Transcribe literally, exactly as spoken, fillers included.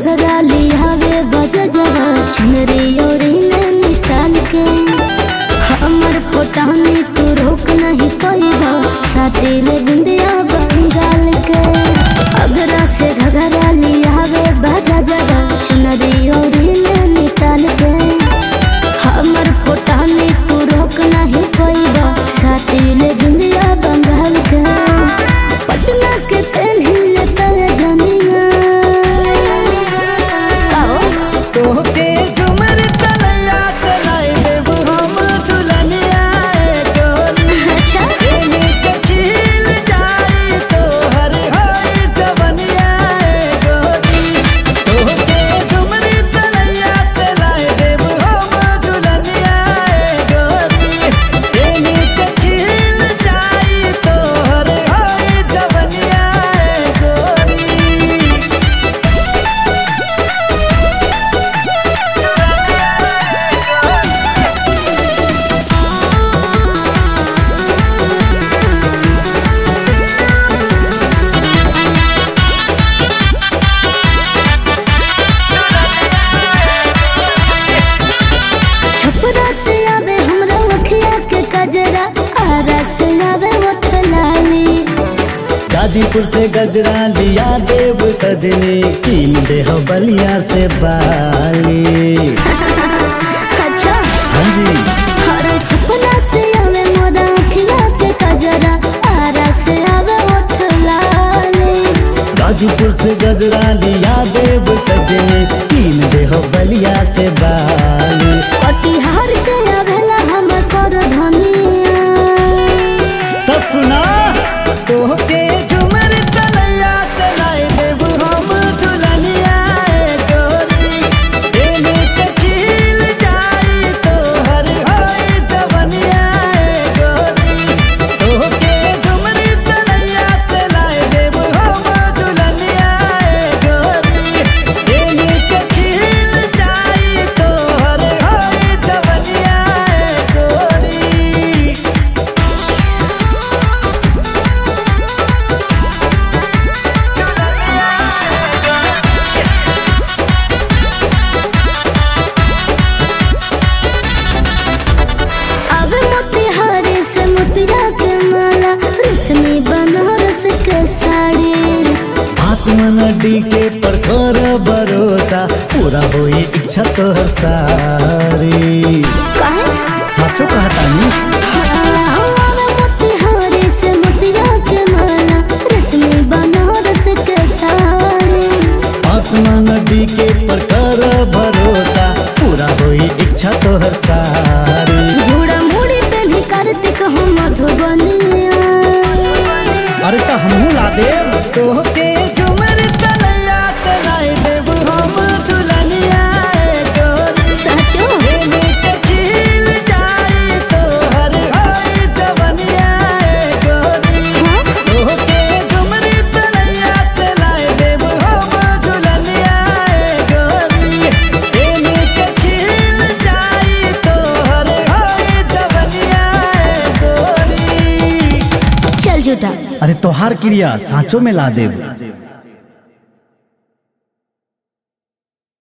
घघरा लियावे बजरा चुनरी ओरी में निकाल के हमर फोटा में तू रोक नहीं पाइबा साथी ले बिंदिया बंगाल के अगरा से घघरा लियावे बजरा चुनरी ओरी में निकाल के हमर फोटा में तू रोक नहीं पाइबा साथी ले बिंदिया बंगाल के पटना के पहली लेता जनिया तोहके झुमर तलैया से लाई देबू हम झुलनिया गोरी। अच्छा एनी के खिल जाई तोहर होई जवनिया गोरी। तोहके झुमर तलैया से लाई देबू हम झुलनिया गोरी। एनी के खिल जाई तोहर होई जवनिया गोरी। छपरा से आवे हमरा अखिया के कजरा आरा से आवे वथलाली गाजीपुर से गजरा लिया देव सजनी कीन दे हो बलिया से बाली। अच्छा हाँ जी हरे छपरा से आवे मोरा अखिया के कजरा आरा से आवे वथलाली गाजीपुर से गजरा लिया देव सजनी कीन दे हो बलिया से बाली। कटिहार से आवेला हमर कर धनिया तो सुना तोहके झुमर तलैया से लाई देबू हम झुलनिया गोरी। एनी के खिल जाई तोहर होई जवनिया गोरी। तोहके झुमर तलैया से लाई देबू हम झुलनिया गोरी। एनी के खिल जाई तोहर होई जवनिया गोरी। अब मोतिहारी से मोतिया के माला रेशमी बनारस के साड़ी आत्मनडी के पर कर भरोसा पूरा होई इच्छा तोहर सारी। काहे साचो कहतानी हाँ, अब मोतिहारी से मोतिया के माला रेशमी बनारस के साड़ी आत्मनडी के पर कर भरोसा पूरा होई इच्छा तोहर सारी। झूड़ा मुड़ी पे भी कार्तिक हम मधुबनिया अरे तो हमहू ला देव तोहके झुमर तलैया से लाई देबू हम झुलनिया गोरी। सचो एनी के खिल जाई तोहर होई जवनिया गोरी। हाँ? तोहके झुमर तलैया से लाई देबू हम झुलनिया गोरी। एनी के खिल जाई तोहर होई जवनिया गोरी। चल जुटा अरे तोहार क्रिया सांचो में ला देव।